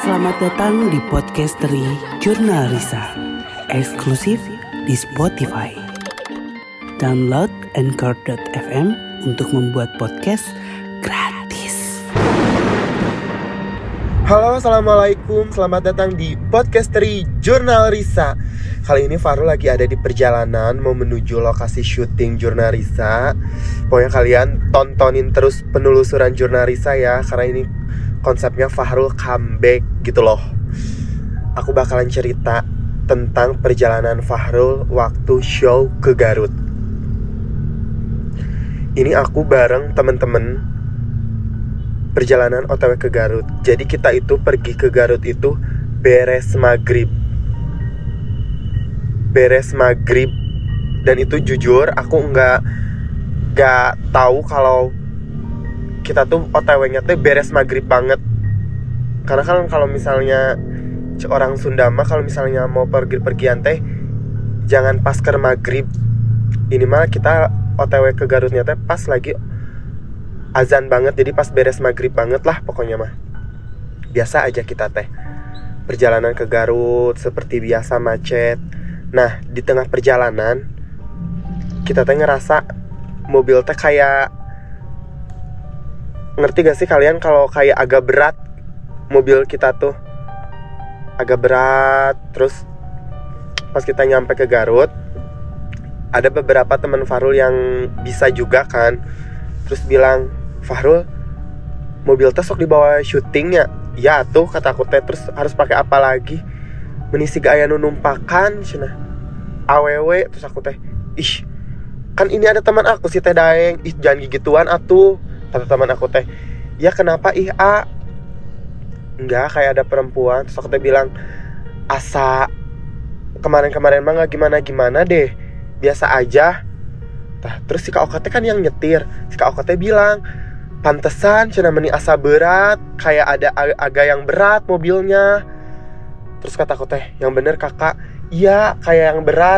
Selamat datang di Podcasteri Jurnal Risa, eksklusif di Spotify. Download Anchor.fm untuk membuat podcast gratis. Halo, assalamualaikum, selamat datang di Podcasteri Jurnal Risa. Kali ini Fahrul lagi ada di perjalanan mau menuju lokasi syuting Jurnal Risa. Pokoknya kalian tontonin terus penelusuran Jurnal Risa ya, karena ini konsepnya Fahrul comeback gitu loh. Aku bakalan cerita tentang perjalanan Fahrul waktu show ke Garut. Ini aku bareng temen-temen perjalanan OTW ke Garut. Jadi kita itu pergi ke Garut itu beres maghrib. Dan itu jujur aku nggak tahu kalau kita tuh OTW-nya tuh beres maghrib banget. Karena kan kalau misalnya orang Sunda mah kalau misalnya mau pergian teh jangan pas ke maghrib. Ini mah kita OTW ke Garutnya teh pas lagi azan banget, jadi pas beres maghrib banget lah pokoknya mah. Biasa aja kita teh perjalanan ke Garut seperti biasa macet. Nah di tengah perjalanan kita teh ngerasa mobil teh kayak, ngerti gak sih kalian kalau kayak agak berat mobil kita tuh, agak berat. Terus pas kita nyampe ke Garut ada beberapa teman Fahrul yang bisa juga kan, terus bilang, Fahrul mobil teh sok dibawa syutingnya. Ya tuh kata aku teh, terus harus pakai apa lagi, menisi gak aya nu numpakan cenah awewe. Terus aku teh, ih kan ini ada teman aku si Teh Daeng, ih jangan gigituan atuh kata teman aku teh. Ya kenapa ih A? Enggak, kayak ada perempuan. Terus aku teh bilang, asa kemarin-kemarin mah gak gimana-gimana deh, biasa aja. Nah, terus si Kak Oka teh kan yang nyetir. Si Kak Oka teh bilang, pantesan cenah meni asa berat, kayak ada agak yang berat mobilnya. Terus kata aku teh, yang bener kakak, iya kayak yang berat.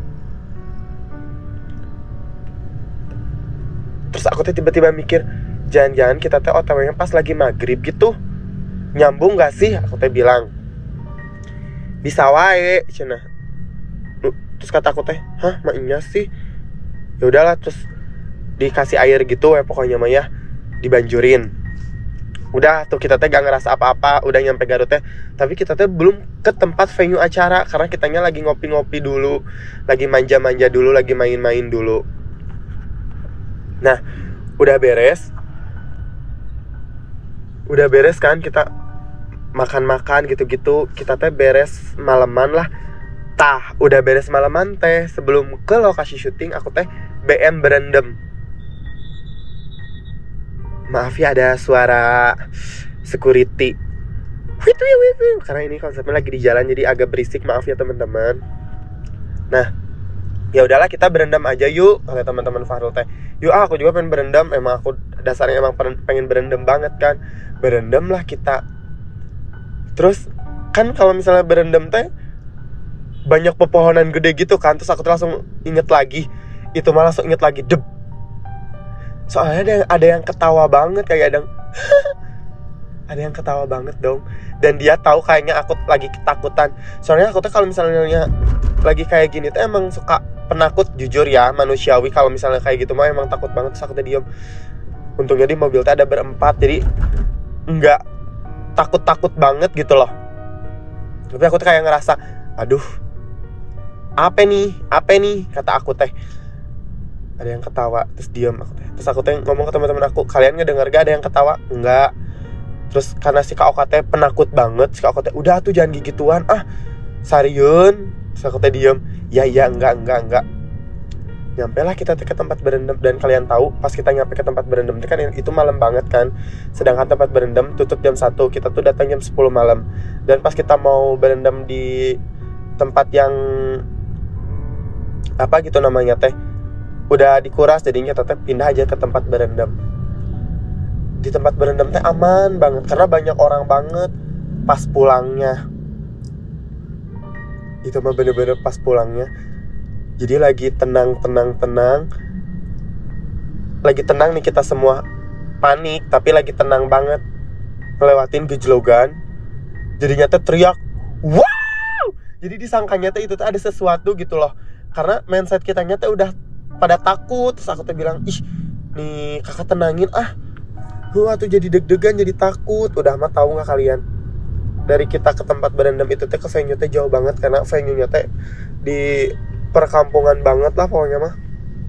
Terus aku teh tiba-tiba mikir, jangan-jangan kita teh OTW-nya pas lagi maghrib gitu, nyambung gak sih? Aku teh bilang, bisa wae cenah. Terus kata aku teh, hah maknya sih? Ya udahlah, terus dikasih air gitu ya pokoknya mah ya, dibanjurin. Udah tuh kita teh gak ngerasa apa-apa, udah nyampe Garut teh. Tapi kita teh belum ke tempat venue acara, karena kitanya lagi ngopi-ngopi dulu, lagi manja-manja dulu, lagi main-main dulu. Nah, udah beres kan, kita makan-makan gitu-gitu. Kita teh beres malaman lah. Tah, udah beres malaman teh, sebelum ke lokasi syuting aku teh BM berendam. Maaf ya ada suara security. Karena ini konsepnya lagi di jalan jadi agak berisik, maaf ya teman-teman. Nah, ya udahlah kita berendam aja yuk kata teman-teman Fahrul teh. Yuk aku juga pengen berendam, emang aku dasarnya emang pengen berendam banget kan. Berendam lah kita. Terus kan kalau misalnya berendam teh banyak pepohonan gede gitu kan. Terus aku tuh langsung inget lagi, itu malah langsung inget lagi deb. Soalnya ada yang ketawa banget, kayak ada yang ketawa banget dong. Dan dia tahu kayaknya aku lagi ketakutan. Soalnya aku tuh kalau misalnya lagi kayak gini tuh emang suka penakut, jujur ya, manusiawi. Kalau misalnya kayak gitu mah emang takut banget. Terus aku tuh diem. Untungnya di mobil tuh ada berempat, jadi nggak takut-takut banget gitu loh. Tapi aku tuh kayak ngerasa, aduh, apa nih kata aku teh. Ada yang ketawa, terus diem aku teh. Terus aku teh ngomong ke teman-teman aku, kalian ngedenger gak ada yang ketawa? Enggak. Terus karena si Kak Oka teh penakut banget, si Kak Oka teh, udah tuh jangan gigituan, sariun. Terus aku teh diem, ya enggak. Nyampe lah kita ke tempat berendam. Dan kalian tahu pas kita nyampe ke tempat berendam kan itu malam banget kan. Sedangkan tempat berendam tutup jam 1, kita tuh datang jam 10 malam. Dan pas kita mau berendam di tempat yang apa gitu namanya teh, udah dikuras, jadinya kita teh pindah aja ke tempat berendam. Di tempat berendam teh aman banget karena banyak orang banget pas pulangnya. Itu mah bener-bener pas pulangnya. Jadi lagi tenang. Lagi tenang nih kita semua. Panik tapi lagi tenang banget. Ngelewatin gejlogan. jadinya teh teriak wow, jadi disangkanya teh itu tuh ada sesuatu gitu loh, karena mindset kitanya teh udah pada takut. Terus aku teh bilang, ih nih kakak tenangin tuh jadi deg-degan, jadi takut. Udah mah tahu nggak kalian, dari kita ke tempat berendam itu teh ke venue teh jauh banget, karena venue-nya teh di perkampungan banget lah pokoknya mah,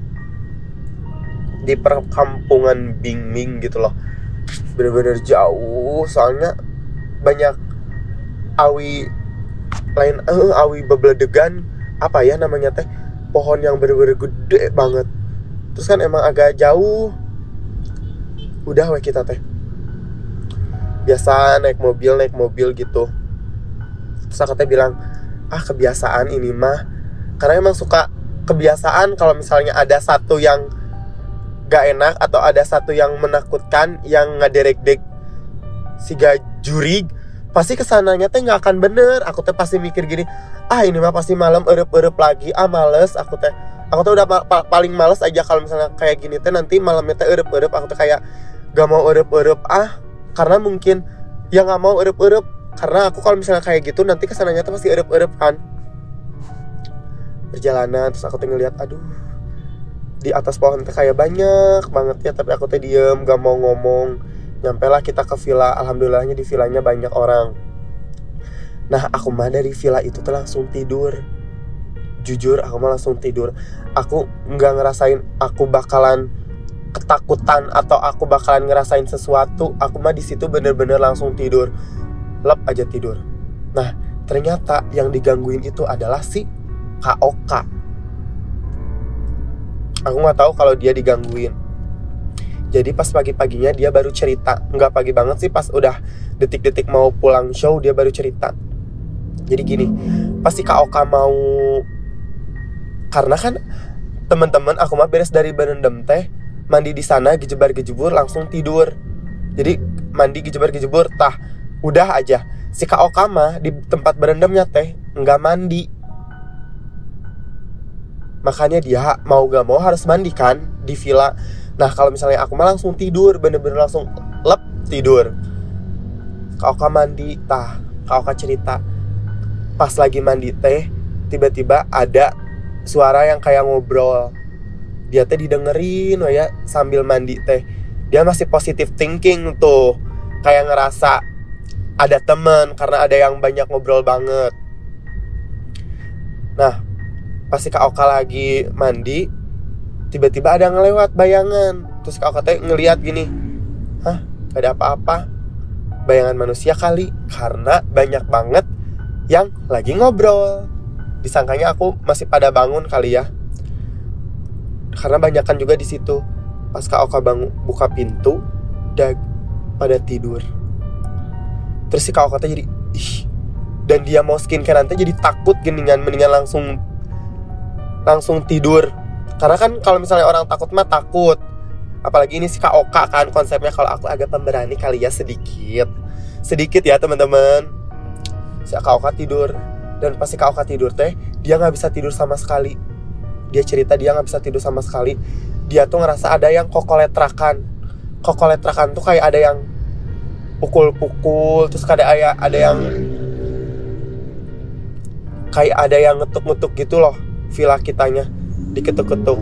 di perkampungan Bingming gitu loh, bener-bener jauh. Soalnya banyak awi bebeledegan, apa ya namanya teh, pohon yang bener-bener gede banget. Terus kan emang agak jauh. Udah weh kita teh biasa naik mobil gitu. Terus aku teh bilang, kebiasaan ini mah, karena emang suka kebiasaan kalau misalnya ada satu yang gak enak atau ada satu yang menakutkan, yang ngaderek-dek si jurig, pasti kesananya teh gak akan bener. Aku teh pasti mikir gini, ini mah pasti malam eueup lagi, males. Aku teh udah paling males aja kalau misalnya kayak gini teh, nanti malamnya teh eueup. Aku teh kayak gak mau eueup karena mungkin yang gak mau eueup, karena aku kalau misalnya kayak gitu nanti kesananya tuh pasti eueup kan. Perjalanan, terus aku teh ngeliat, di atas pohon teh kayak banyak banget ya, tapi aku teh diem gak mau ngomong. Nyampelah kita ke villa. Alhamdulillahnya di villanya banyak orang. Nah aku mah dari villa itu tuh langsung tidur. Jujur aku mah langsung tidur. Aku gak ngerasain aku bakalan ketakutan atau aku bakalan ngerasain sesuatu. Aku mah di situ bener-bener langsung tidur, lep aja tidur. Nah ternyata yang digangguin itu adalah si KOK. Aku nggak tahu kalau dia digangguin. Jadi pas pagi-paginya dia baru cerita, nggak pagi banget sih, pas udah detik-detik mau pulang show dia baru cerita. Jadi gini, pasti KOK mau, karena kan teman-teman aku mah beres dari berendam teh, mandi di sana, gejebar-gejebur langsung tidur. Jadi mandi gejebar-gejebur, udah aja. Si KOK mah di tempat berendamnya teh nggak mandi. Makanya dia mau gak mau harus mandi kan di villa. Nah kalau misalnya aku mah langsung tidur, bener-bener langsung lep tidur. KOK mandi, KOK cerita, pas lagi mandi teh tiba-tiba ada suara yang kayak ngobrol. Dia teh didengerin ya sambil mandi teh. Dia masih positive thinking tuh, kayak ngerasa ada temen karena ada yang banyak ngobrol banget. Nah pas si KOK lagi mandi, tiba-tiba ada ngelewat bayangan. Terus KOK teh ngeliat gini, gak ada apa-apa, bayangan manusia kali, karena banyak banget yang lagi ngobrol. Disangkanya aku masih pada bangun kali ya, karena banyakan juga di situ. Pas KOK buka pintu, udah pada tidur. Terus si KOK teh jadi dan dia mau skincare nanti jadi takut mendingan langsung tidur. Karena kan kalau misalnya orang takut mah takut, apalagi ini si KOK kan konsepnya. Kalau aku agak pemberani kali ya, sedikit ya teman-teman. Si KOK tidur, dan pas si KOK tidur teh dia nggak bisa tidur sama sekali. Dia cerita dia nggak bisa tidur sama sekali. Dia tuh ngerasa ada yang kokoletrakan tuh kayak ada yang pukul-pukul, terus ada yang kayak ada yang ngetuk-ngetuk gitu loh. Villa kitanya diketuk-ketuk.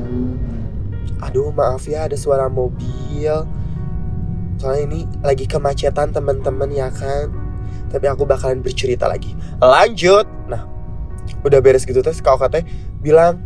Maaf ya ada suara mobil, soalnya ini lagi kemacetan teman-teman ya kan. Tapi aku bakalan bercerita lagi. Lanjut. Nah udah beres gitu terus KOK teh bilang,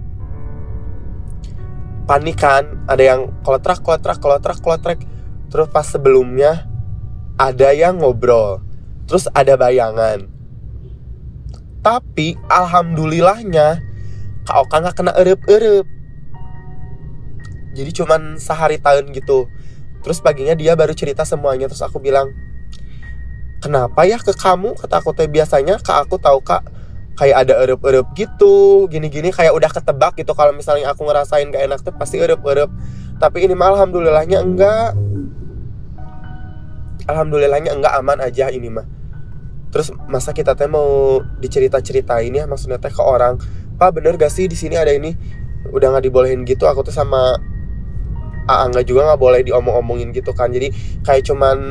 panik kan, ada yang kolotrak. Terus pas sebelumnya ada yang ngobrol, terus ada bayangan. Tapi alhamdulillahnya KOK gak kena eueup. Jadi cuman sehari tahun gitu. Terus paginya dia baru cerita semuanya. Terus aku bilang, kenapa ya ke kamu? Kata aku teh, biasanya ke aku tahu kak kayak ada eueup gitu, gini-gini kayak udah ketebak gitu. Kalau misalnya aku ngerasain gak enak tuh pasti eueup. Tapi ini mah alhamdulillahnya enggak. Alhamdulillahnya enggak, aman aja ini mah. Terus masa kita teh mau dicerita-ceritain ya, maksudnya teh ke orang, Pak bener gak sih di sini ada ini? Udah nggak dibolehin gitu. Aku tuh sama Angga juga nggak boleh diomong-omongin gitu kan. Jadi kayak cuman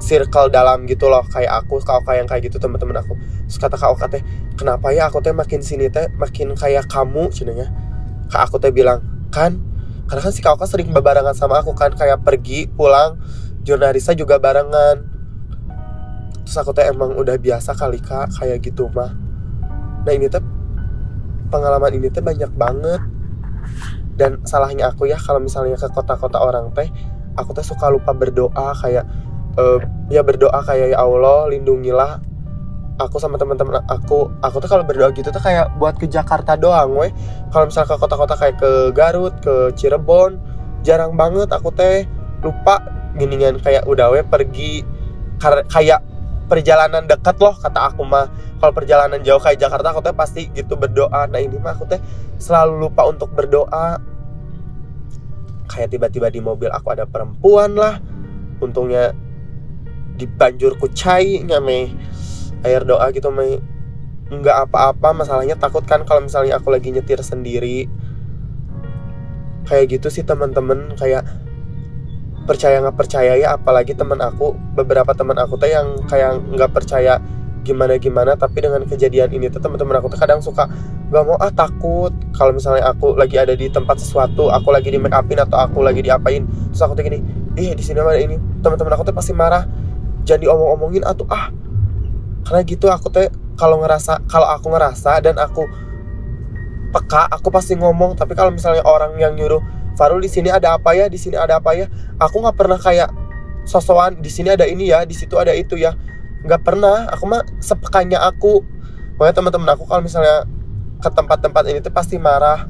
circle dalam gitu loh, kayak aku, Kak Oka yang kayak gitu teman-teman aku. Terus kata Kak Oka teh, kenapa ya aku teh makin sini teh makin kayak kamu cenanya. Kak aku teh bilang, kan karena kan si Kak Oka sering berbarengan sama aku kan, kayak pergi pulang Jurnarisa juga barengan. Terus aku teh emang udah biasa kali Kak kayak gitu mah. Nah ini teh pengalaman ini teh banyak banget. Dan salahnya aku ya kalau misalnya ke kota-kota orang teh, aku teh suka lupa berdoa kayak ya berdoa kayak ya Allah lindungilah aku sama teman-teman aku tuh kalau berdoa gitu tuh kayak buat ke Jakarta doang weh. Kalau misalnya ke kota-kota kayak ke Garut, ke Cirebon, jarang banget aku teh lupa ginian, kayak udah weh pergi kayak perjalanan dekat loh kata aku mah. Kalau perjalanan jauh kayak Jakarta aku teh pasti gitu berdoa. Nah ini mah aku teh selalu lupa untuk berdoa. Kayak tiba-tiba di mobil aku ada perempuan lah, untungnya dibanjur ku cai nyame air doa gitu mah nggak apa-apa. Masalahnya takut kan kalau misalnya aku lagi nyetir sendiri kayak gitu sih teman-teman. Kayak percaya nggak percaya ya, apalagi teman aku, beberapa teman aku tuh yang kayak nggak percaya gimana, tapi dengan kejadian ini tuh teman-teman aku tuh kadang suka nggak mau takut kalau misalnya aku lagi ada di tempat sesuatu, aku lagi di make upin atau aku lagi diapain, terus aku tuh gini, di sini ada ini, teman-teman aku tuh pasti marah, jangan diomong-omongin atau karena gitu aku tuh kalau aku ngerasa dan aku peka, aku pasti ngomong. Tapi kalau misalnya orang yang nyuruh, Farul di sini ada apa ya, di sini ada apa ya, aku nggak pernah kayak sosokan di sini ada ini ya, di situ ada itu ya, nggak pernah. Aku mah sepekanya aku. Makanya teman-teman aku kalau misalnya ke tempat-tempat ini tuh pasti marah.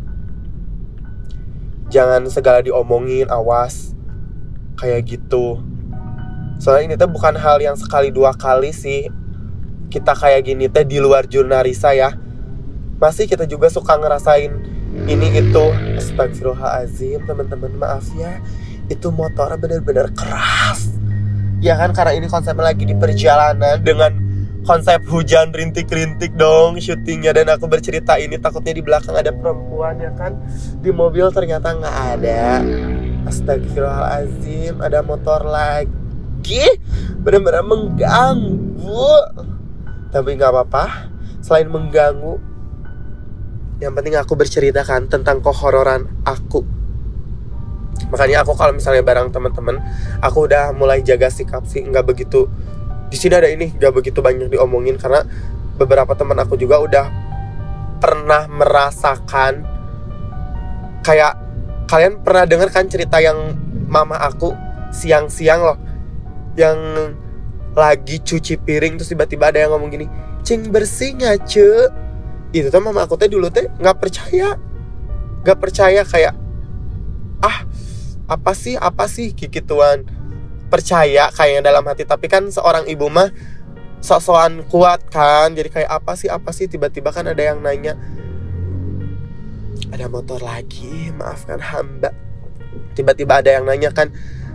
Jangan segala diomongin, awas kayak gitu. Soalnya ini tuh bukan hal yang sekali dua kali sih kita kayak gini teh di luar Jurnarisa ya. Masih kita juga suka ngerasain ini itu. Astagfirullahaladzim teman-teman, maaf ya, itu motornya bener-bener keras ya kan, karena ini konsepnya lagi di perjalanan dengan konsep hujan rintik-rintik dong syutingnya. Dan aku bercerita ini takutnya di belakang ada perempuan ya kan, di mobil ternyata nggak ada. Astagfirullahaladzim, ada motor lagi, bener-bener mengganggu. Tapi nggak apa-apa, selain mengganggu, yang penting aku berceritakan tentang kehororan aku. Makanya aku kalau misalnya bareng teman-teman, aku udah mulai jaga sikap sih, nggak begitu di sini ada ini, nggak begitu banyak diomongin. Karena beberapa teman aku juga udah pernah merasakan, kayak kalian pernah dengar kan cerita yang mama aku siang-siang loh, yang lagi cuci piring terus tiba-tiba ada yang ngomong gini, "Cing bersih nggak ce?" Itu tuh mama aku teh dulu teh nggak percaya kayak apa sih kikituan, percaya kayak dalam hati. Tapi kan seorang ibu mah sok-sokan kuat kan, jadi kayak apa sih tiba-tiba kan ada yang nanya, ada motor lagi, maafkan hamba. Tiba-tiba ada yang nanya kan,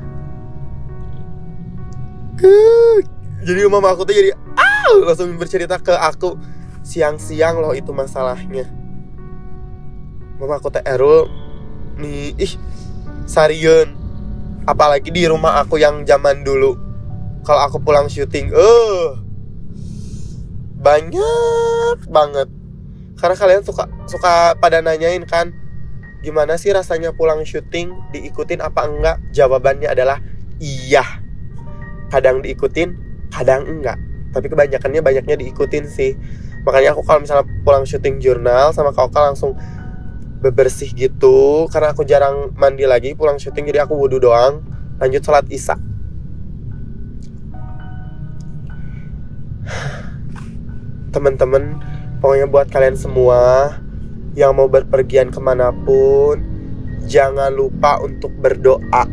jadi mama aku tuh jadi langsung bercerita ke aku. Siang-siang loh itu masalahnya. Mama aku teh Erul nih, Sariun, apalagi di rumah aku yang zaman dulu. Kalau aku pulang syuting, banyak banget. Karena kalian suka pada nanyain kan, gimana sih rasanya pulang syuting, diikutin apa enggak? Jawabannya adalah iya. Kadang diikutin, kadang enggak. Tapi banyaknya diikutin sih. Makanya aku kalau misalnya pulang syuting jurnal sama Kak Oka langsung bebersih gitu. Karena aku jarang mandi lagi pulang syuting, jadi aku wudu doang, lanjut sholat isya. Teman-teman, pokoknya buat kalian semua yang mau berpergian kemanapun, jangan lupa untuk berdoa.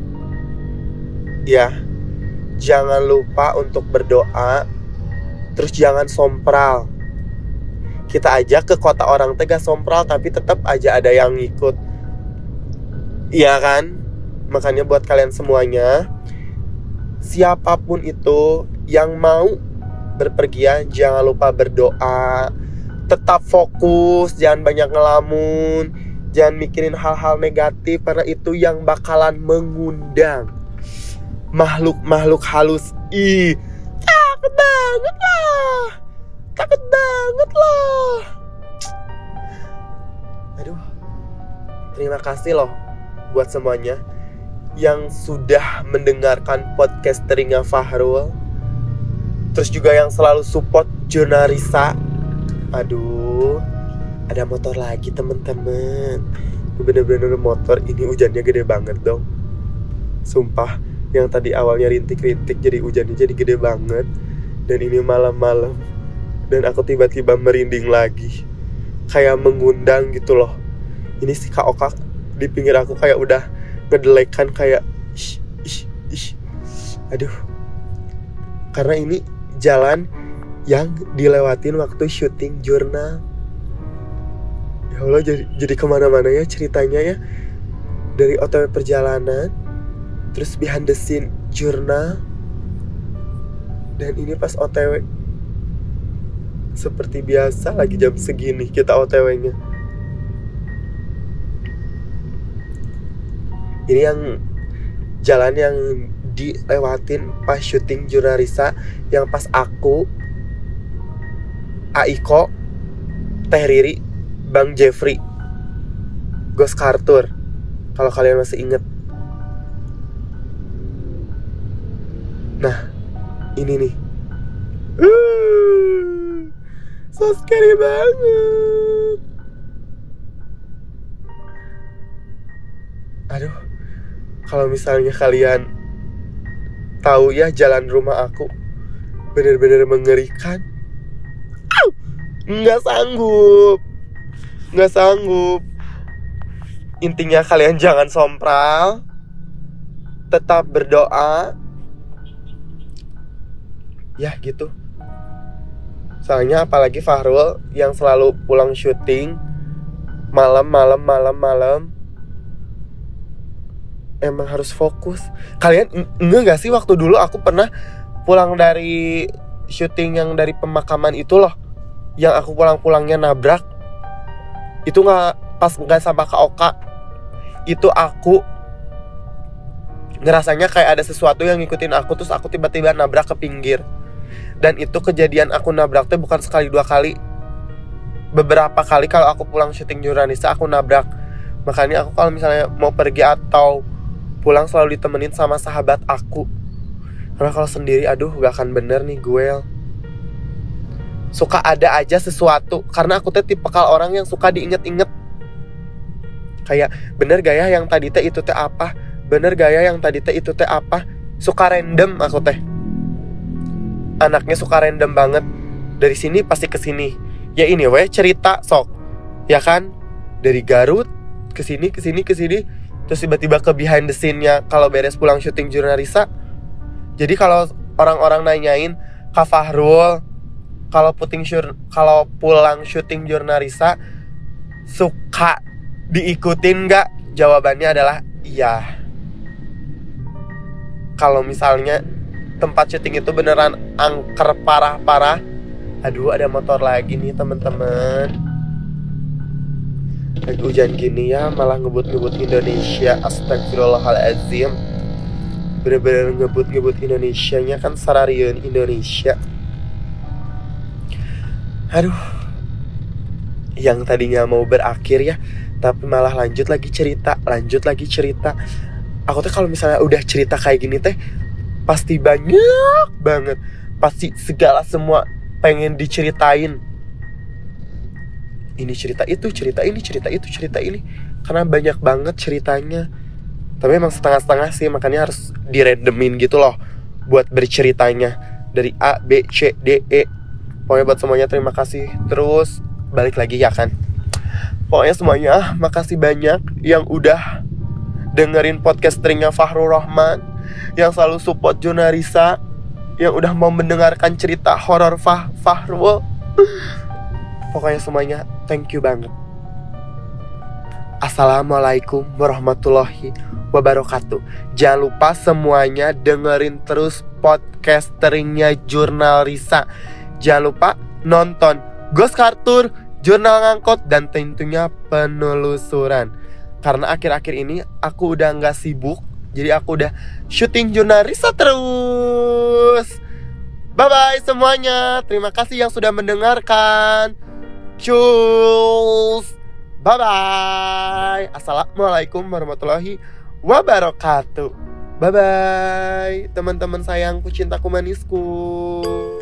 Ya, jangan lupa untuk berdoa. Terus jangan sompral. Kita aja ke kota orang tega sompral, tapi tetap aja ada yang ngikut. Iya kan? Makanya buat kalian semuanya, siapapun itu yang mau berpergian, jangan lupa berdoa. Tetap fokus, jangan banyak ngelamun, jangan mikirin hal-hal negatif, karena itu yang bakalan mengundang makhluk halus. Takut banget lah. Aduh, terima kasih loh buat semuanya yang sudah mendengarkan podcast Telinga Fahrul. Terus juga yang selalu support Jurnal Risa. Aduh, ada motor lagi teman-teman. Bener-bener motor, ini hujannya gede banget dong. Sumpah, yang tadi awalnya rintik-rintik jadi hujannya jadi gede banget. Dan ini malam-malam, dan aku tiba-tiba merinding lagi, kayak mengundang gitu loh. Ini si Kak Oka di pinggir aku kayak udah ngedelekan kayak ish. Aduh, karena ini jalan yang dilewatin waktu syuting jurnal. Ya Allah, jadi kemana-mana ya ceritanya ya. Dari OTW perjalanan, terus behind the scene jurnal, dan ini pas OTW. Seperti biasa lagi jam segini kita OTW-nya. Ini yang jalan yang dilewatin pas syuting Jurnal Risa, yang pas aku, Aiko, Teh Riri, Bang Jeffrey, Ghost Carter, kalau kalian masih inget. Nah, ini nih. So scary banget. Aduh, kalau misalnya kalian tahu ya jalan rumah aku, bener-bener mengerikan. Nggak sanggup. Intinya kalian jangan sompral, tetap berdoa. Ya gitu. Soalnya apalagi Fahrul yang selalu pulang syuting malam, emang harus fokus. Kalian enggak sih waktu dulu aku pernah pulang dari syuting yang dari pemakaman itu loh, yang aku pulang-pulangnya nabrak. Itu nggak sama Kak Oka. Itu aku ngerasanya kayak ada sesuatu yang ngikutin aku, terus aku tiba-tiba nabrak ke pinggir. Dan itu kejadian aku nabraknya bukan sekali dua kali, beberapa kali kalau aku pulang syuting Jurnalisa aku nabrak. Makanya aku kalau misalnya mau pergi atau pulang selalu ditemenin sama sahabat aku. Karena kalau sendiri aduh gak akan bener nih gue. Suka ada aja sesuatu. Karena aku tuh tipikal orang yang suka diinget-inget. Kayak bener gak ya yang tadi teh itu teh apa? Bener gak ya yang tadi teh itu teh apa? Suka random aku teh. Anaknya suka random banget. Dari sini pasti ke sini. Ya ini weh cerita sok. Ya kan? Dari Garut ke sini. Terus tiba-tiba ke behind the scene-nya kalau beres pulang syuting Jurnalisa. Jadi kalau orang-orang nanyain Kak Fahrul kalau pulang syuting Jurnalisa suka diikutin gak? Jawabannya adalah iya. Kalau misalnya tempat syuting itu beneran angker parah-parah. Aduh, ada motor lagi nih teman-teman. Lagi hujan gini ya, malah ngebut-ngebut Indonesia. Astagfirullahaladzim. Bener-bener ngebut-ngebut Indonesianya kan sararian Indonesia. Aduh, yang tadinya mau berakhir ya, tapi malah lanjut lagi cerita. Aku tuh kalau misalnya udah cerita kayak gini teh pasti banyak banget. Pasti segala semua pengen diceritain. Ini cerita itu, cerita ini, cerita itu, cerita ini. Karena banyak banget ceritanya. Tapi emang setengah-setengah sih, makanya harus dirandomin gitu loh buat berceritanya. Dari A, B, C, D, E. Pokoknya buat semuanya terima kasih. Terus balik lagi ya kan. Pokoknya semuanya makasih banyak yang udah dengerin podcast Telinga Fahrul Rahman, yang selalu support Jurnalisa, yang udah mau mendengarkan cerita horor Fahrul. Pokoknya semuanya thank you banget. Assalamualaikum warahmatullahi wabarakatuh. Jangan lupa semuanya dengerin terus podcast Telinga Jurnalisa. Jangan lupa nonton Ghost Carter, Jurnal Ngangkot, dan tentunya penelusuran. Karena akhir-akhir ini aku udah gak sibuk Jadi aku udah syuting Jurnalisa terus. Bye-bye semuanya. Terima kasih yang sudah mendengarkan. Cus. Bye-bye. Assalamualaikum warahmatullahi wabarakatuh. Bye-bye teman-teman sayangku, cintaku, manisku.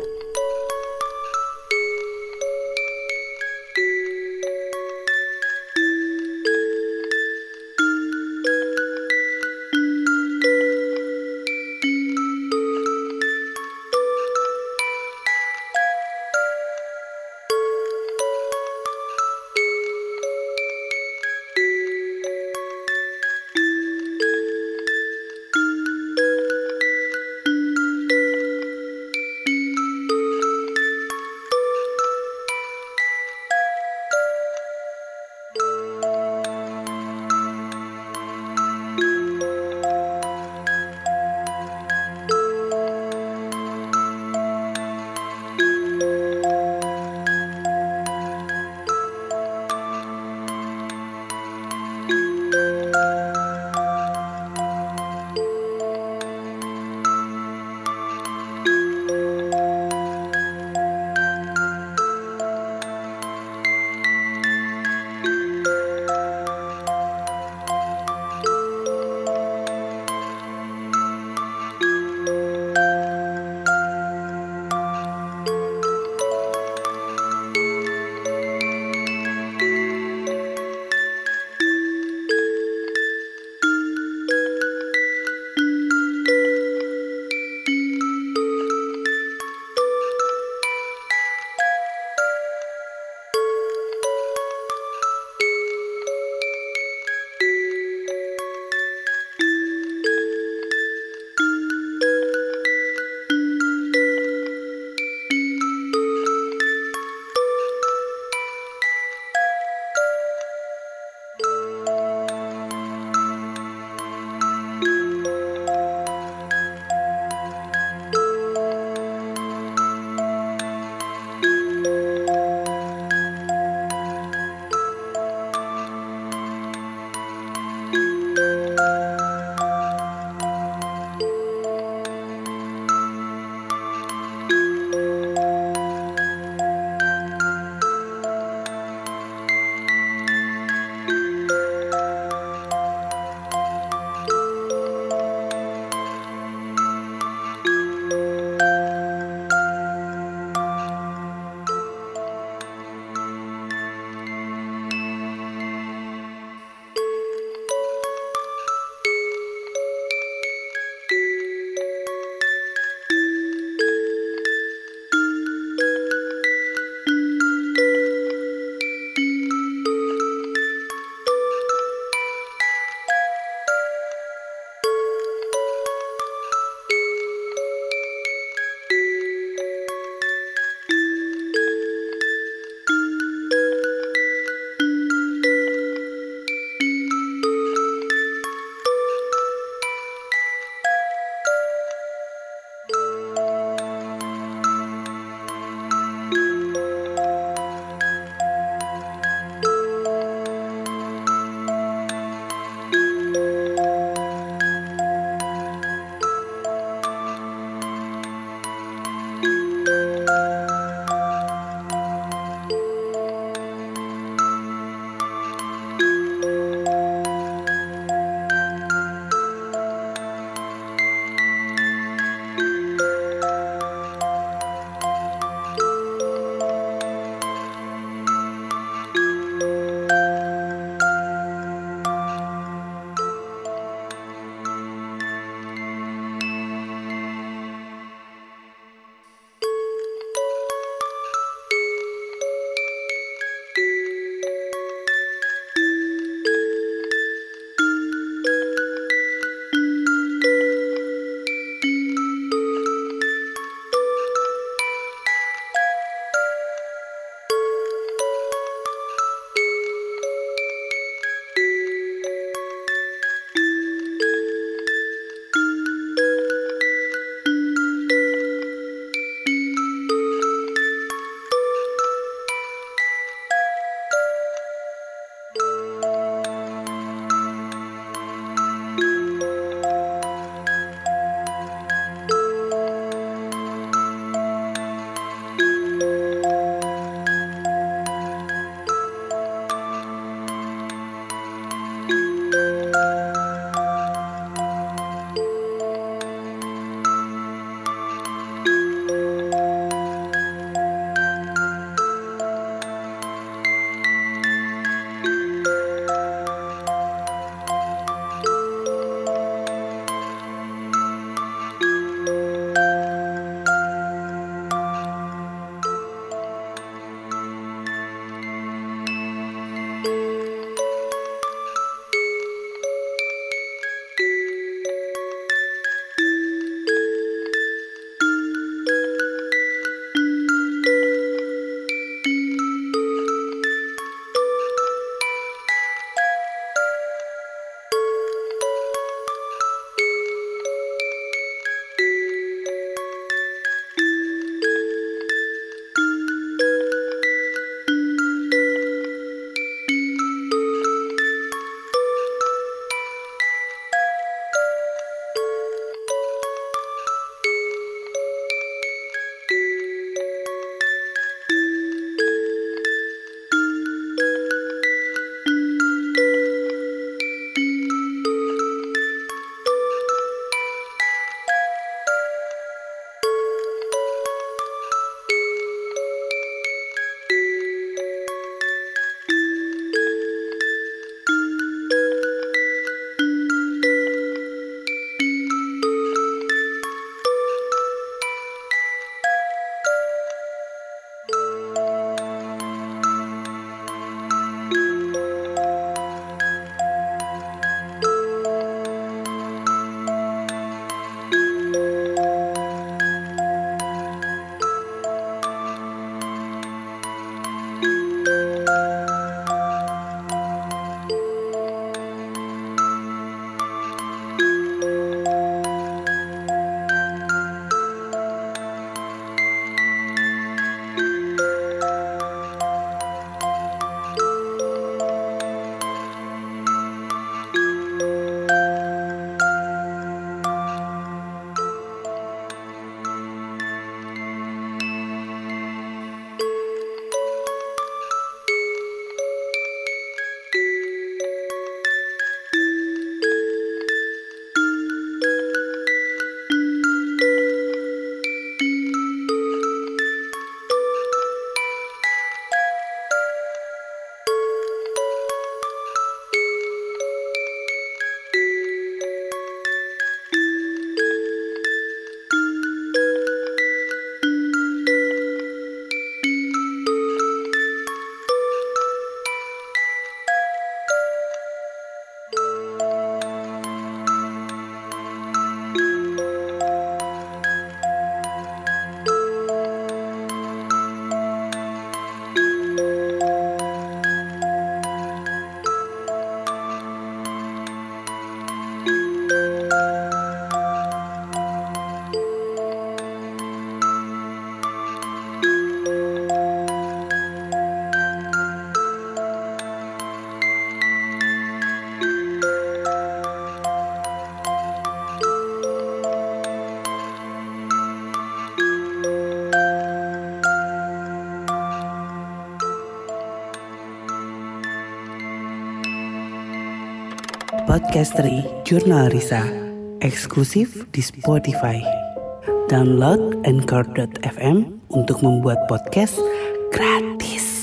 Podcasteri Jurnal Risa, eksklusif di Spotify. Download Anchor.fm untuk membuat podcast gratis.